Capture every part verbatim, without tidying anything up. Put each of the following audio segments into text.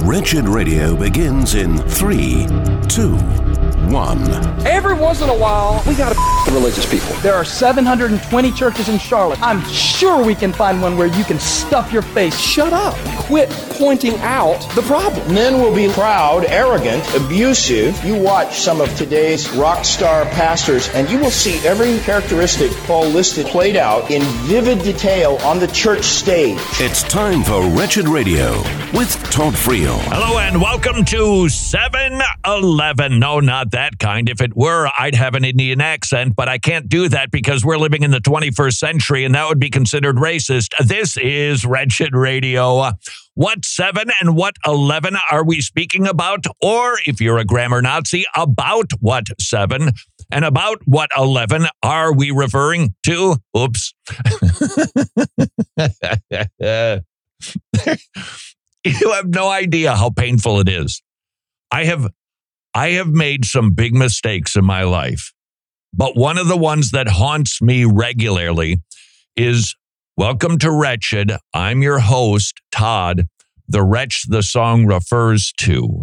Wretched Radio begins in three, two, one. Every once in a while, we gotta the religious people. There are seven hundred twenty churches in Charlotte. I'm sure we can find one where you can stuff your face. Shut up. Quit pointing out the problem. Men will be proud, arrogant, abusive. You watch some of today's rock star pastors, and you will see every characteristic Paul listed played out in vivid detail on the church stage. It's time for Wretched Radio with Todd Friel. Hello and welcome to seven eleven. No, not that kind. If it were, I'd have an Indian accent, but I can't do that because we're living in the twenty-first century and that would be considered racist. This is Wretched Radio. What seven and what eleven are we speaking about? Or if you're a grammar Nazi, about what seven and about what eleven are we referring to? Oops. You have no idea how painful it is. I have I have made some big mistakes in my life, but one of the ones that haunts me regularly is, welcome to Wretched. I'm your host, Todd, the wretch the song refers to.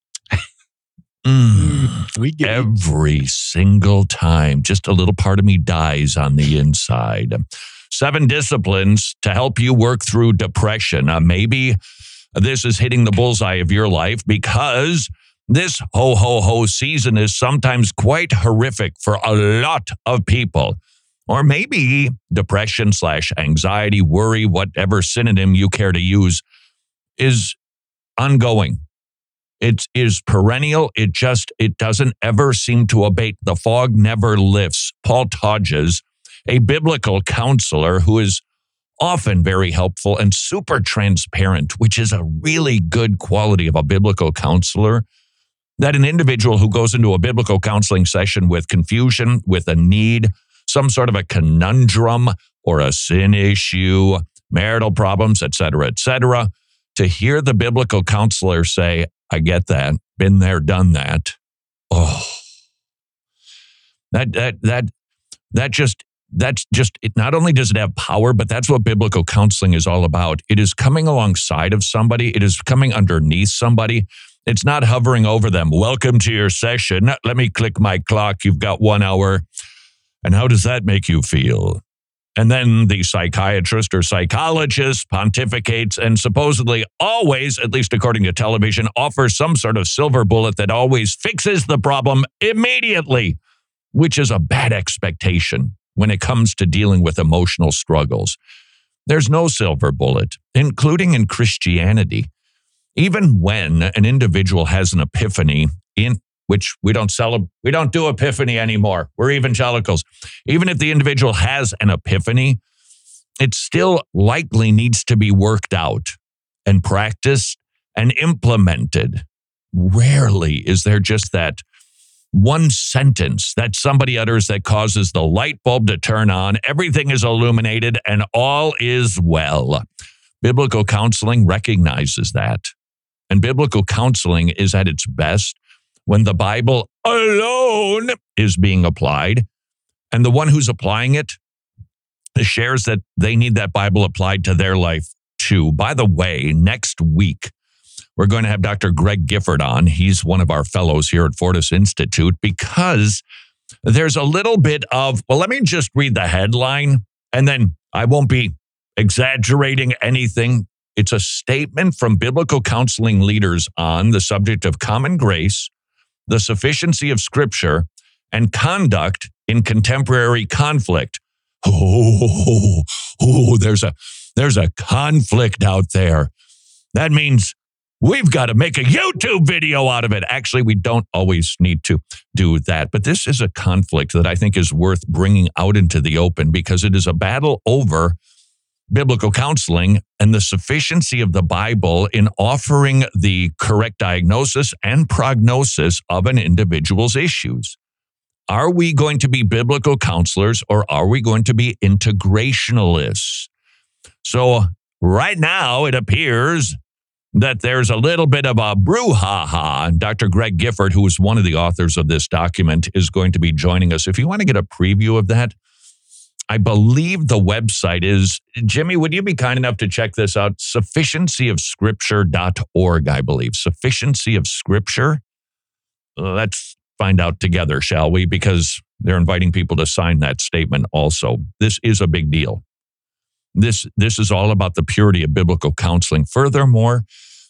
mm, we get every single time, just a little part of me dies on the inside. Seven disciplines to help you work through depression. Uh, maybe this is hitting the bullseye of your life because this ho, ho, ho season is sometimes quite horrific for a lot of people. Or maybe depression slash anxiety, worry, whatever synonym you care to use, is ongoing. It is perennial. It just, it doesn't ever seem to abate. The fog never lifts. Paul Todges, a biblical counselor who is often very helpful and super transparent, which is a really good quality of a biblical counselor, that an individual who goes into a biblical counseling session with confusion, with a need, some sort of a conundrum or a sin issue, marital problems, et cetera, et cetera, to hear the biblical counselor say, I get that, been there, done that. Oh, that, that, that, that just, that's just, it not only does it have power, but that's what biblical counseling is all about. It is coming alongside of somebody. It is coming underneath somebody. It's not hovering over them. Welcome to your session. Let me click my clock. You've got one hour. And how does that make you feel? And then the psychiatrist or psychologist pontificates and supposedly always, at least according to television, offers some sort of silver bullet that always fixes the problem immediately, which is a bad expectation when it comes to dealing with emotional struggles. There's no silver bullet, including in Christianity. Even when an individual has an epiphany, in which we don't celebrate, we don't do epiphany anymore. We're evangelicals. Even if the individual has an epiphany, it still likely needs to be worked out and practiced and implemented. Rarely is there just that one sentence that somebody utters that causes the light bulb to turn on, everything is illuminated, and all is well. Biblical counseling recognizes that. And biblical counseling is at its best when the Bible alone is being applied, and the one who's applying it shares that they need that Bible applied to their life too. By the way, next week, we're going to have Doctor Greg Gifford on. He's one of our fellows here at Fortis Institute because there's a little bit of, well, let me just read the headline, and then I won't be exaggerating anything. It's a statement from biblical counseling leaders on the subject of common grace, the sufficiency of Scripture, and conduct in contemporary conflict. Oh, oh, there's a there's a conflict out there. That means we've got to make a YouTube video out of it. Actually, we don't always need to do that. But this is a conflict that I think is worth bringing out into the open because it is a battle over biblical counseling and the sufficiency of the Bible in offering the correct diagnosis and prognosis of an individual's issues. Are we going to be biblical counselors or are we going to be integrationalists? So right now it appears that there's a little bit of a brouhaha. And Doctor Greg Gifford, who is one of the authors of this document, is going to be joining us. If you want to get a preview of that, I believe the website is, Jimmy, would you be kind enough to check this out? sufficiency of scripture dot org, I believe. Sufficiency of Scripture. Let's find out together, shall we? Because they're inviting people to sign that statement also. This is a big deal. This, this is all about the purity of biblical counseling. Furthermore,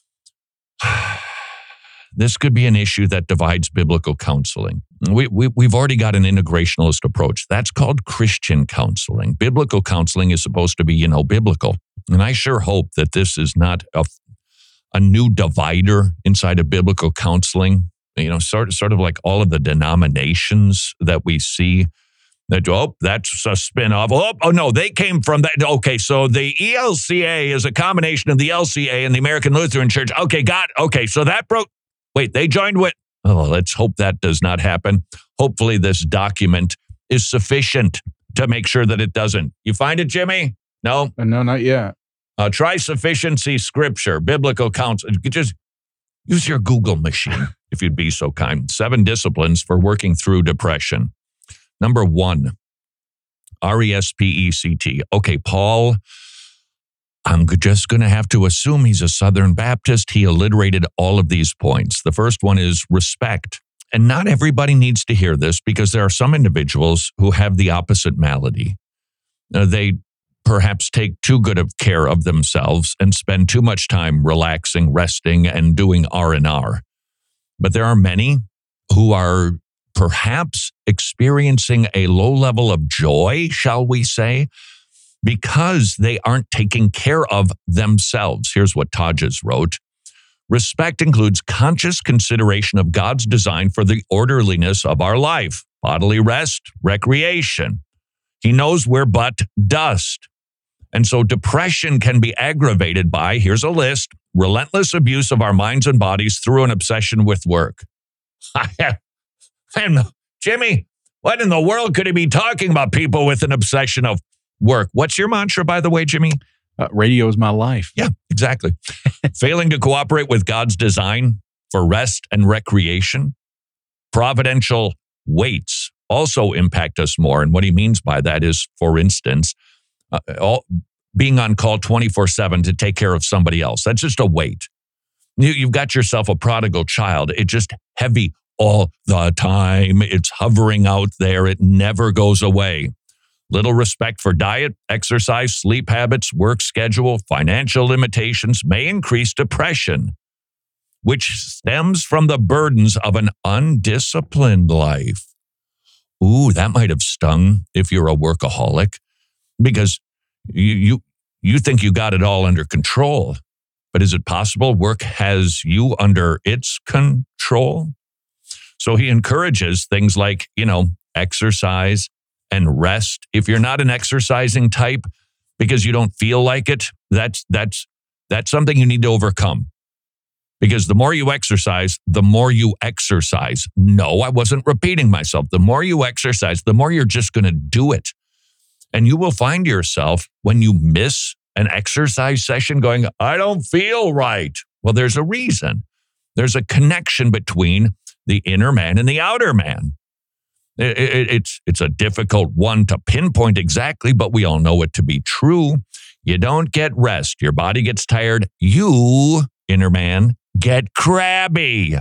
this could be an issue that divides biblical counseling. We, we, we've already got an integrationalist approach. That's called Christian counseling. Biblical counseling is supposed to be, you know, biblical. And I sure hope that this is not a, a new divider inside of biblical counseling. You know, sort of, sort of like all of the denominations that we see that, oh, that's a spin-off. Oh, oh, no, they came from that. Okay, so the E L C A is a combination of the L C A and the American Lutheran Church. Okay, got it. Okay, so that broke. Wait, they joined with. Oh, let's hope that does not happen. Hopefully this document is sufficient to make sure that it doesn't. You find it, Jimmy? No? Uh, no, not yet. Uh, try Sufficiency Scripture, Biblical Counsel. Just use your Google machine, if you'd be so kind. Seven disciplines for working through depression. Number one, R E S P E C T. Okay, Paul, I'm just going to have to assume he's a Southern Baptist. He alliterated all of these points. The first one is respect. And not everybody needs to hear this because there are some individuals who have the opposite malady. Uh, they perhaps take too good of care of themselves and spend too much time relaxing, resting, and doing R and R. But there are many who are perhaps experiencing a low level of joy, shall we say, because they aren't taking care of themselves. Here's what Todges wrote. Respect includes conscious consideration of God's design for the orderliness of our life, bodily rest, recreation. He knows we're but dust. And so depression can be aggravated by, here's a list, relentless abuse of our minds and bodies through an obsession with work. And Jimmy, what in the world could he be talking about people with an obsession of work? What's your mantra, by the way, Jimmy? Uh, radio is my life. Yeah, exactly. Failing to cooperate with God's design for rest and recreation. Providential weights also impact us more. And what he means by that is, for instance, uh, all, being on call twenty-four seven to take care of somebody else. That's just a weight. You, you've got yourself a prodigal child. It's just heavy all the time. It's hovering out there. It never goes away. Little respect for diet, exercise, sleep habits, work schedule, financial limitations may increase depression, which stems from the burdens of an undisciplined life. Ooh, that might have stung if you're a workaholic, because you you you think you got it all under control. But is it possible work has you under its control? So he encourages things like, you know, exercise and rest. If you're not an exercising type because you don't feel like it, that's that's that's something you need to overcome. Because the more you exercise, the more you exercise. No, I wasn't repeating myself. The more you exercise, the more you're just going to do it. And you will find yourself, when you miss an exercise session, going, I don't feel right. Well, there's a reason. There's a connection between the inner man and the outer man. It, it, it's, it's a difficult one to pinpoint exactly, but we all know it to be true. You don't get rest. Your body gets tired. You, inner man, get crabby.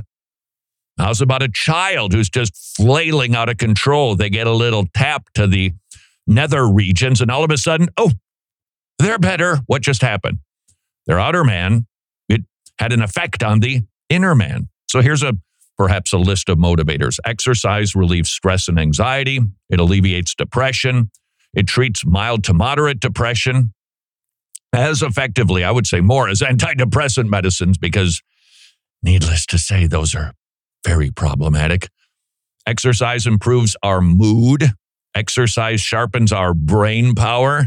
How's about a child who's just flailing out of control? They get a little tap to the nether regions, and all of a sudden, oh, they're better. What just happened? Their outer man, it had an effect on the inner man. So here's a perhaps a list of motivators. Exercise relieves stress and anxiety. It alleviates depression. It treats mild to moderate depression as effectively, I would say more, as antidepressant medicines, because needless to say, those are very problematic. Exercise improves our mood. Exercise sharpens our brain power.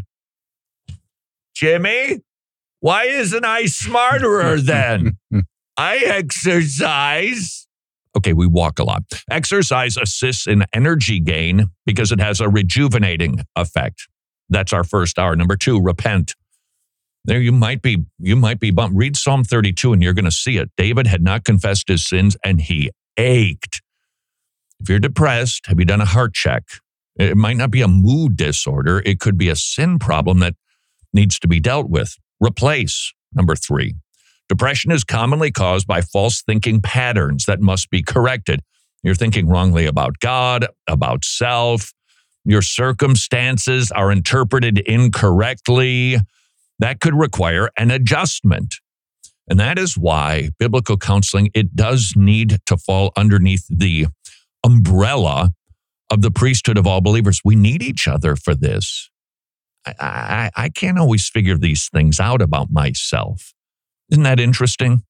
Jimmy, why isn't I smarter then? I exercise. Okay, we walk a lot. Exercise assists in energy gain because it has a rejuvenating effect. That's our first hour. Number two, repent. There you might be, you might be bumped. Read Psalm thirty-two and you're going to see it. David had not confessed his sins and he ached. If you're depressed, have you done a heart check? It might not be a mood disorder. It could be a sin problem that needs to be dealt with. Replace, number three. Depression is commonly caused by false thinking patterns that must be corrected. You're thinking wrongly about God, about self. Your circumstances are interpreted incorrectly. That could require an adjustment. And that is why biblical counseling, it does need to fall underneath the umbrella of the priesthood of all believers. We need each other for this. I, I, I can't always figure these things out about myself. Isn't that interesting?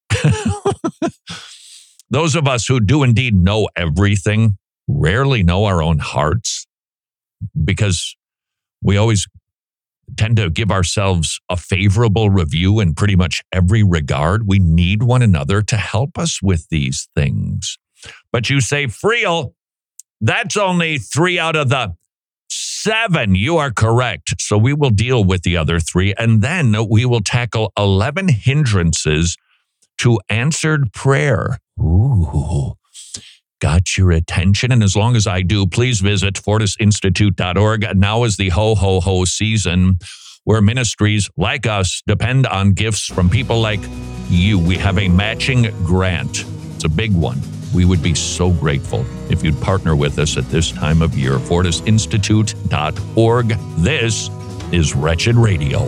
Those of us who do indeed know everything rarely know our own hearts, because we always tend to give ourselves a favorable review in pretty much every regard. We need one another to help us with these things. But you say, Friel, that's only three out of the seven. You are correct. So we will deal with the other three, and then we will tackle eleven hindrances to answered prayer. Ooh, got your attention. And as long as I do, please visit fortis institute dot org. Now is the ho-ho-ho season where ministries like us depend on gifts from people like you. We have a matching grant. It's a big one. We would be so grateful if you'd partner with us at this time of year. fortis institute dot org. This is Wretched Radio.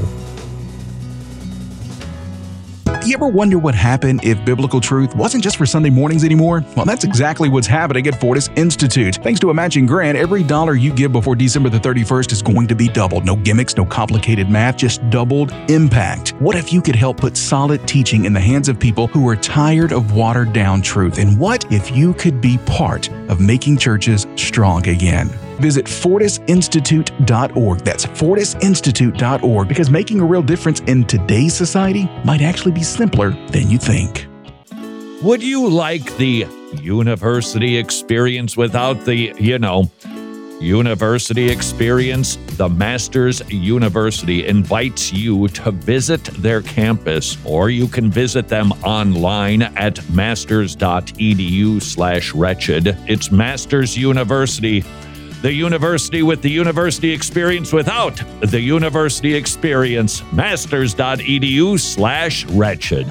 You ever wonder what happened if biblical truth wasn't just for Sunday mornings anymore? Well, that's exactly what's happening at Fortis Institute. Thanks to a matching grant, every dollar you give before December the thirty-first is going to be doubled. No gimmicks, no complicated math, just doubled impact. What if you could help put solid teaching in the hands of people who are tired of watered down truth? And what if you could be part of making churches strong again? Visit fortis institute dot org. That's fortis institute dot org, because making a real difference in today's society might actually be simpler than you think. Would you like the university experience without the, you know, university experience? The Masters University invites you to visit their campus, or you can visit them online at masters dot e d u slash wretched. It's Masters University. The university with the university experience without the university experience. masters dot e d u slash wretched.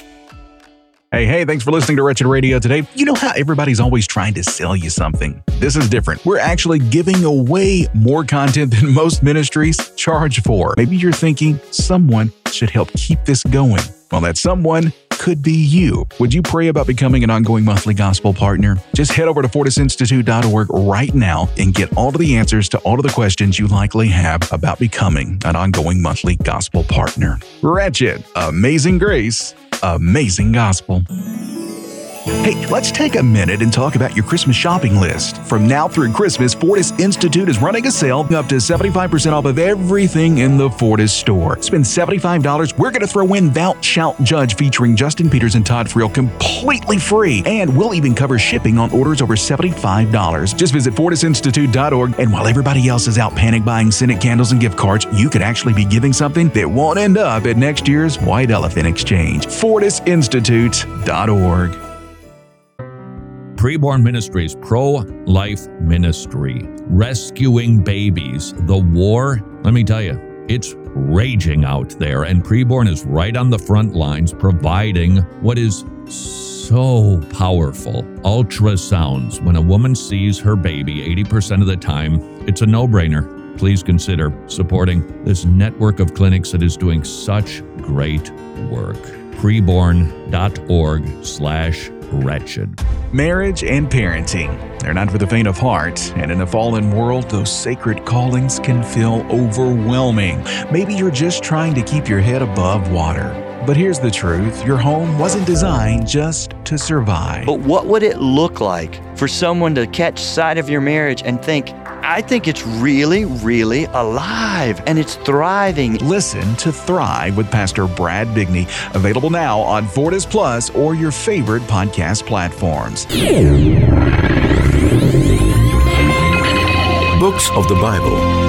Hey, hey, thanks for listening to Wretched Radio today. You know how everybody's always trying to sell you something? This is different. We're actually giving away more content than most ministries charge for. Maybe you're thinking someone should help keep this going. Well, that someone could be you. Would you pray about becoming an ongoing monthly gospel partner? Just head over to fortis institute dot org right now and get all of the answers to all of the questions you likely have about becoming an ongoing monthly gospel partner. Wretched, amazing grace, amazing gospel. Hey, let's take a minute and talk about your Christmas shopping list. From now through Christmas, Fortis Institute is running a sale up to seventy-five percent off of everything in the Fortis store. Spend seventy-five dollars, we're going to throw in Thou Shalt Judge featuring Justin Peters and Todd Friel completely free. And we'll even cover shipping on orders over seventy-five dollars. Just visit fortis institute dot org, and while everybody else is out panic buying scented candles and gift cards, you could actually be giving something that won't end up at next year's White Elephant Exchange. fortis institute dot org. Preborn Ministries, pro-life ministry, rescuing babies. The war, let me tell you, it's raging out there, and Preborn is right on the front lines providing what is so powerful. Ultrasounds. When a woman sees her baby, eighty percent of the time, it's a no-brainer. Please consider supporting this network of clinics that is doing such great work. preborn dot org slash wretched. Marriage and parenting. They're not for the faint of heart, and in a fallen world, those sacred callings can feel overwhelming. Maybe you're just trying to keep your head above water. But here's the truth. Your home wasn't designed just to survive. But what would it look like for someone to catch sight of your marriage and think, I think it's really, really alive and it's thriving? Listen to Thrive with Pastor Brad Bigney, available now on Fortis Plus or your favorite podcast platforms. Books of the Bible.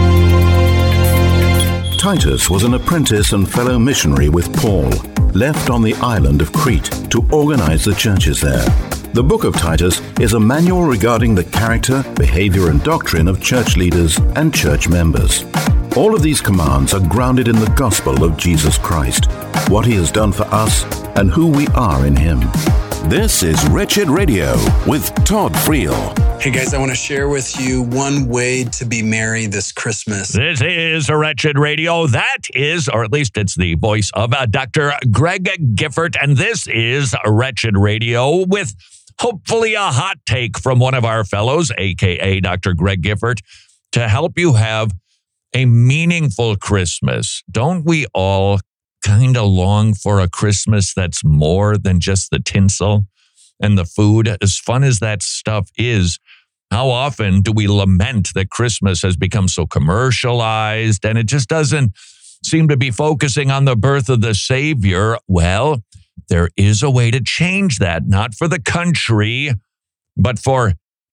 Titus was an apprentice and fellow missionary with Paul, left on the island of Crete to organize the churches there. The book of Titus is a manual regarding the character, behavior, and doctrine of church leaders and church members. All of these commands are grounded in the gospel of Jesus Christ, what he has done for us, and who we are in him. This is Wretched Radio with Todd Friel. Hey guys, I want to share with you one way to be merry this Christmas. This is Wretched Radio. That is, or at least it's the voice of uh, Doctor Greg Gifford, and this is Wretched Radio with hopefully a hot take from one of our fellows, a k a. Doctor Greg Gifford, to help you have a meaningful Christmas. Don't we all kind of long for a Christmas that's more than just the tinsel and the food? As fun as that stuff is, how often do we lament that Christmas has become so commercialized and it just doesn't seem to be focusing on the birth of the Savior? Well, there is a way to change that, not for the country, but for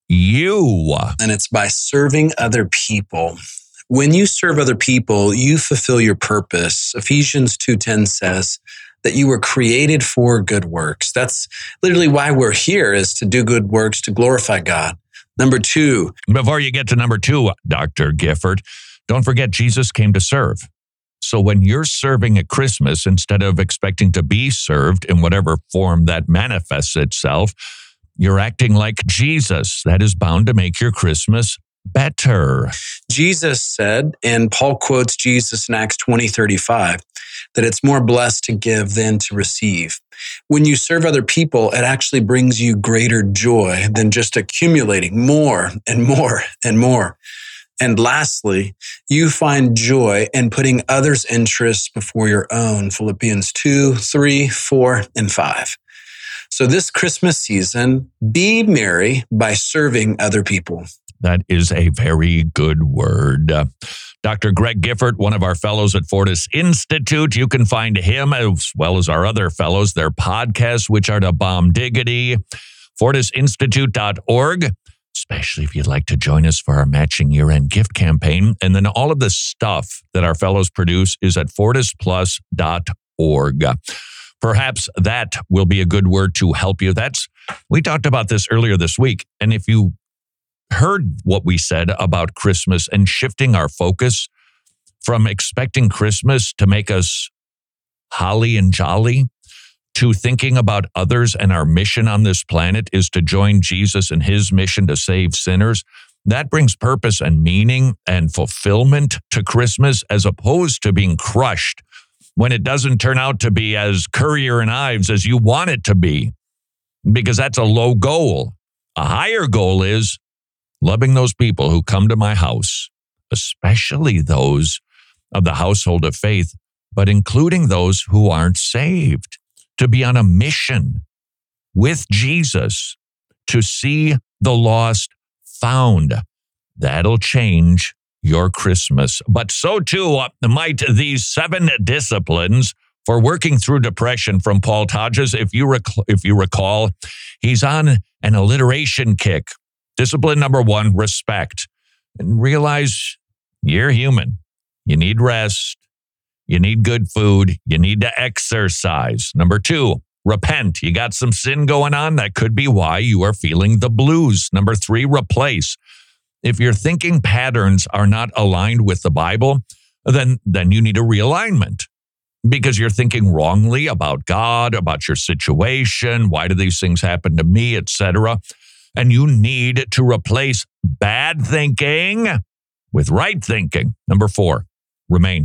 you. And it's by serving other people. When you serve other people, you fulfill your purpose. Ephesians two ten says that you were created for good works. That's literally why we're here, is to do good works, to glorify God. Number two. Before you get to number two, Doctor Gifford, don't forget Jesus came to serve. So when you're serving at Christmas, instead of expecting to be served in whatever form that manifests itself, you're acting like Jesus. That is bound to make your Christmas better. Jesus said, and Paul quotes Jesus in Acts twenty thirty-five, that it's more blessed to give than to receive. When you serve other people, it actually brings you greater joy than just accumulating more and more and more. And lastly, you find joy in putting others' interests before your own. Philippians two, three, four, and five. So this Christmas season, be merry by serving other people. That is a very good word. Uh, Doctor Greg Gifford, one of our fellows at Fortis Institute. You can find him as well as our other fellows, their podcasts, which are to bomb diggity, fortis institute dot org, especially if you'd like to join us for our matching year-end gift campaign. And then all of the stuff that our fellows produce is at fortis plus dot org. Perhaps that will be a good word to help you. That's, we talked about this earlier this week. And if you heard what we said about Christmas and shifting our focus from expecting Christmas to make us holly and jolly to thinking about others, and our mission on this planet is to join Jesus in his mission to save sinners, that brings purpose and meaning and fulfillment to Christmas, as opposed to being crushed when it doesn't turn out to be as Currier and Ives as you want it to be, because that's a low goal. A higher goal is loving those people who come to my house, especially those of the household of faith, but including those who aren't saved, to be on a mission with Jesus to see the lost found. That'll change your Christmas. But so too might these seven disciplines for working through depression from Paul Todges. If you rec- if you recall, he's on an alliteration kick. Discipline number one, respect. And realize you're human. You need rest. You need good food. You need to exercise. Number two, repent. You got some sin going on. That could be why you are feeling the blues. Number three, replace. If your thinking patterns are not aligned with the Bible, then, then you need a realignment, because you're thinking wrongly about God, about your situation. Why do these things happen to me, et cetera? And you need to replace bad thinking with right thinking. Number four, remain.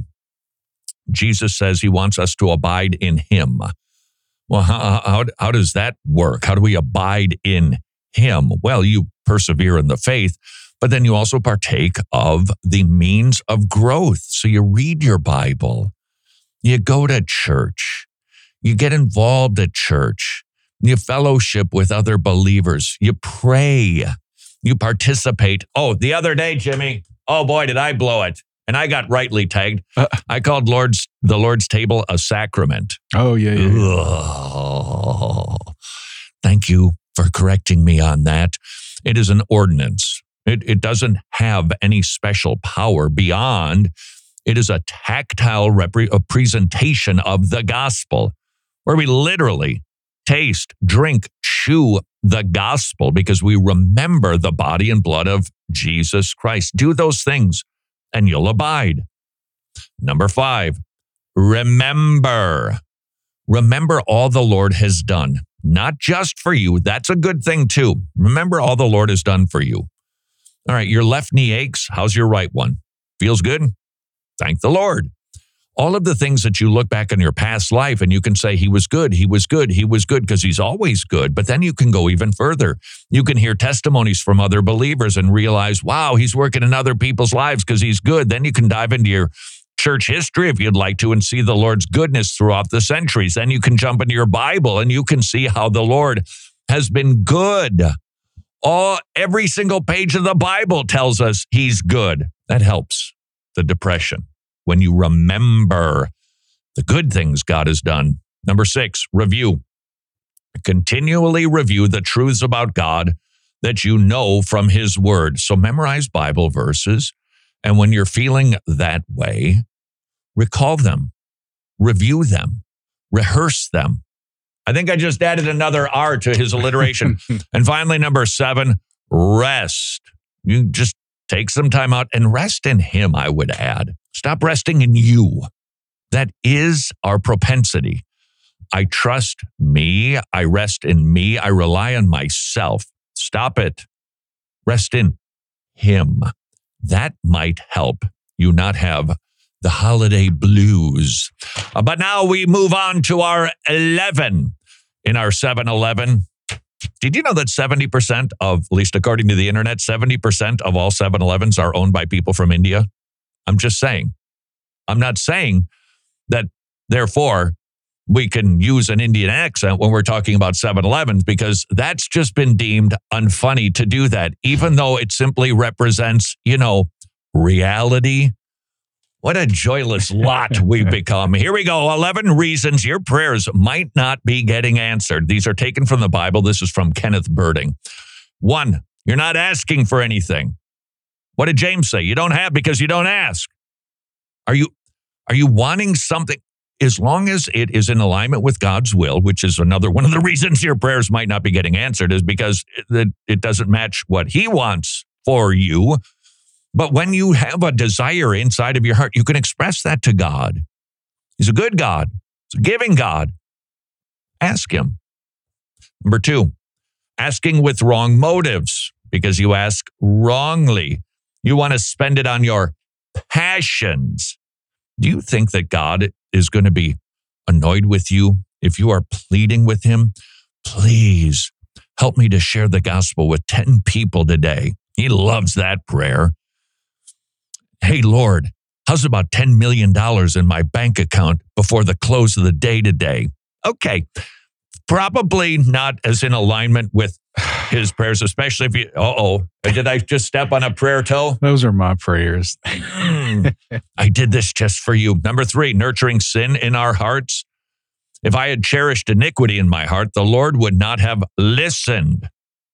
Jesus says he wants us to abide in him. Well, how, how, how does that work? How do we abide in him? Well, you persevere in the faith, but then you also partake of the means of growth. So you read your Bible, you go to church, you get involved at church, you fellowship with other believers, you pray, you participate. Oh, the other day, Jimmy, oh boy, did I blow it. And I got rightly tagged. Uh, I called Lord's the Lord's table a sacrament. Oh, yeah, yeah. yeah. Oh, thank you for correcting me on that. It is an ordinance. It, it doesn't have any special power beyond it is a tactile repre- a presentation of the gospel, where we literally taste, drink, chew the gospel because we remember the body and blood of Jesus Christ. Do those things and you'll abide. Number five, remember. Remember all the Lord has done, not just for you. That's a good thing too. Remember all the Lord has done for you. All right, your left knee aches. How's your right one? Feels good? Thank the Lord. All of the things that you look back in your past life and you can say, he was good, he was good, he was good, because he's always good. But then you can go even further. You can hear testimonies from other believers and realize, wow, he's working in other people's lives because he's good. Then you can dive into your church history if you'd like to and see the Lord's goodness throughout the centuries. Then you can jump into your Bible and you can see how the Lord has been good. All, every single page of the Bible tells us he's good. That helps the depression when you remember the good things God has done. Number six, review. Continually review the truths about God that you know from his word. So memorize Bible verses. And when you're feeling that way, recall them, review them, rehearse them. I think I just added another R to his alliteration. And finally, number seven, rest. You just take some time out and rest in him, I would add. Stop resting in you. That is our propensity. I trust me. I rest in me. I rely on myself. Stop it. Rest in him. That might help you not have the holiday blues. Uh, but now we move on to our eleven in our seven eleven. Did you know that seventy percent of, at least according to the internet, seventy percent of all seven elevens are owned by people from India? I'm just saying. I'm not saying that, therefore, we can use an Indian accent when we're talking about seven elevens, because that's just been deemed unfunny to do that, even though it simply represents, you know, reality. What a joyless lot we've become. Here we go. eleven reasons your prayers might not be getting answered. These are taken from the Bible. This is from Kenneth Birding. One, you're not asking for anything. What did James say? You don't have because you don't ask. Are you, are you wanting something? As long as it is in alignment with God's will, which is another one of the reasons your prayers might not be getting answered, is because it, it doesn't match what he wants for you. But when you have a desire inside of your heart, you can express that to God. He's a good God. He's a giving God. Ask him. Number two, asking with wrong motives, because you ask wrongly. You want to spend it on your passions. Do you think that God is going to be annoyed with you if you are pleading with him? Please help me to share the gospel with ten people today. He loves that prayer. Hey, Lord, how's about ten million dollars in my bank account before the close of the day today? Okay, probably not as in alignment with his prayers, especially if you, uh-oh, did I just step on a prayer toe? Those are my prayers. I did this just for you. Number three, nurturing sin in our hearts. If I had cherished iniquity in my heart, the Lord would not have listened.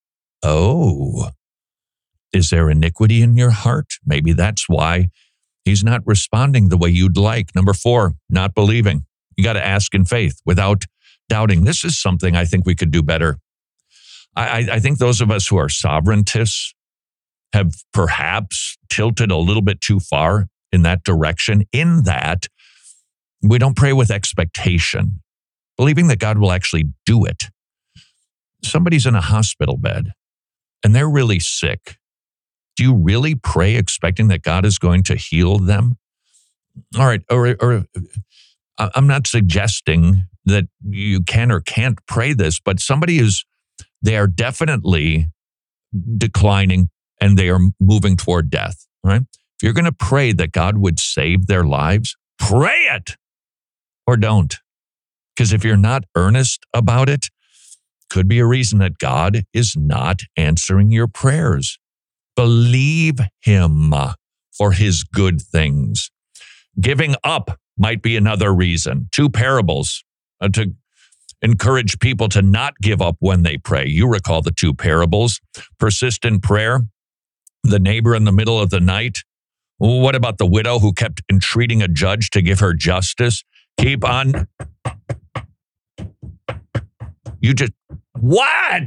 Oh, is there iniquity in your heart? Maybe that's why he's not responding the way you'd like. Number four, not believing. You got to ask in faith without doubting. This is something I think we could do better. I, I think those of us who are sovereigntists have perhaps tilted a little bit too far in that direction, in that we don't pray with expectation, believing that God will actually do it. Somebody's in a hospital bed and they're really sick. Do you really pray expecting that God is going to heal them? All right, or, or I'm not suggesting that you can or can't pray this, but somebody is, they are definitely declining and they are moving toward death, right? If you're going to pray that God would save their lives, pray it or don't. Because if you're not earnest about it, could be a reason that God is not answering your prayers. Believe him for his good things. Giving up might be another reason. Two parables uh, to encourage people to not give up when they pray. You recall the two parables. Persistent prayer, the neighbor in the middle of the night. What about the widow who kept entreating a judge to give her justice? Keep on. You just, what?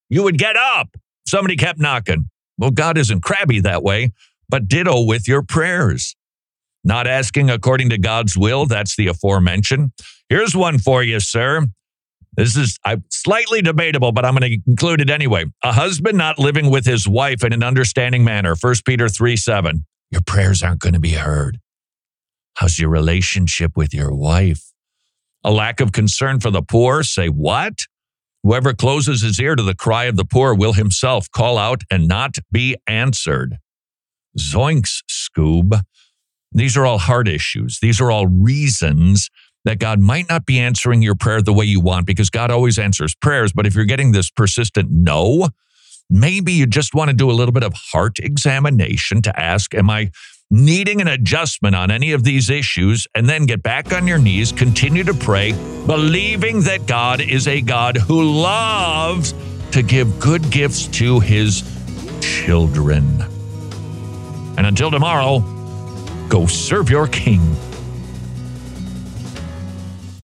You would get up. Somebody kept knocking. Well, God isn't crabby that way, but ditto with your prayers. Not asking according to God's will, that's the aforementioned. Here's one for you, sir. This is I, slightly debatable, but I'm going to include it anyway. A husband not living with his wife in an understanding manner. First Peter three seven. Your prayers aren't going to be heard. How's your relationship with your wife? A lack of concern for the poor. Say what? Whoever closes his ear to the cry of the poor will himself call out and not be answered. Zoinks, Scoob. These are all heart issues. These are all reasons that God might not be answering your prayer the way you want, because God always answers prayers. But if you're getting this persistent no, maybe you just want to do a little bit of heart examination to ask, am I needing an adjustment on any of these issues? And then get back on your knees, continue to pray, believing that God is a God who loves to give good gifts to his children. And until tomorrow, go serve your King.